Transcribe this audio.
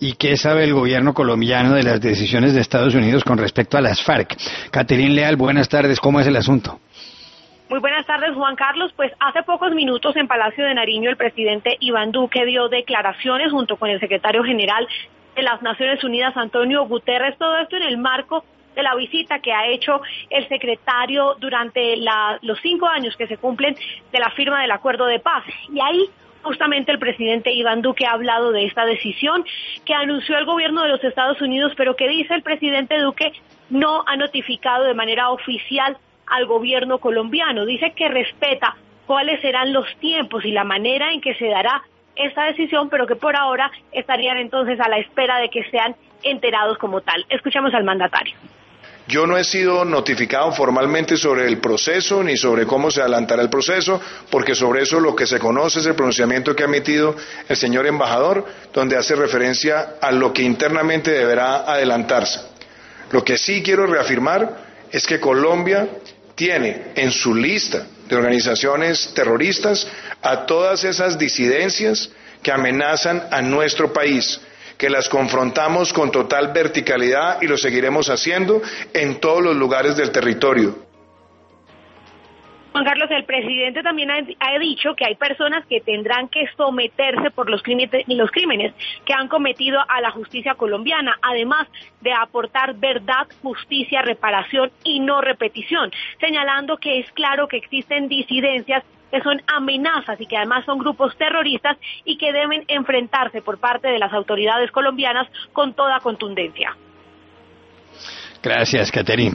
¿Y qué sabe el gobierno colombiano de las decisiones de Estados Unidos con respecto a las FARC? Caterín Leal, buenas tardes, ¿cómo es el asunto? Muy buenas tardes, Juan Carlos. Pues hace pocos minutos en Palacio de Nariño el presidente Iván Duque dio declaraciones junto con el secretario general de las Naciones Unidas, Antonio Guterres, todo esto en el marco de la visita que ha hecho el secretario durante los 5 años que se cumplen de la firma del acuerdo de paz. Y ahí justamente el presidente Iván Duque ha hablado de esta decisión que anunció el gobierno de los Estados Unidos, pero que dice el presidente Duque no ha notificado de manera oficial al gobierno colombiano. Dice que respeta cuáles serán los tiempos y la manera en que se dará esta decisión, pero que por ahora estarían entonces a la espera de que sean enterados como tal. Escuchamos al mandatario. Yo no he sido notificado formalmente sobre el proceso ni sobre cómo se adelantará el proceso, porque sobre eso lo que se conoce es el pronunciamiento que ha emitido el señor embajador, donde hace referencia a lo que internamente deberá adelantarse. Lo que sí quiero reafirmar es que Colombia tiene en su lista de organizaciones terroristas a todas esas disidencias que amenazan a nuestro país, que las confrontamos con total verticalidad y lo seguiremos haciendo en todos los lugares del territorio. Juan Carlos, el presidente también ha dicho que hay personas que tendrán que someterse por los crímenes que han cometido a la justicia colombiana, además de aportar verdad, justicia, reparación y no repetición, señalando que es claro que existen disidencias que son amenazas y que además son grupos terroristas y que deben enfrentarse por parte de las autoridades colombianas con toda contundencia. Gracias, Caterín.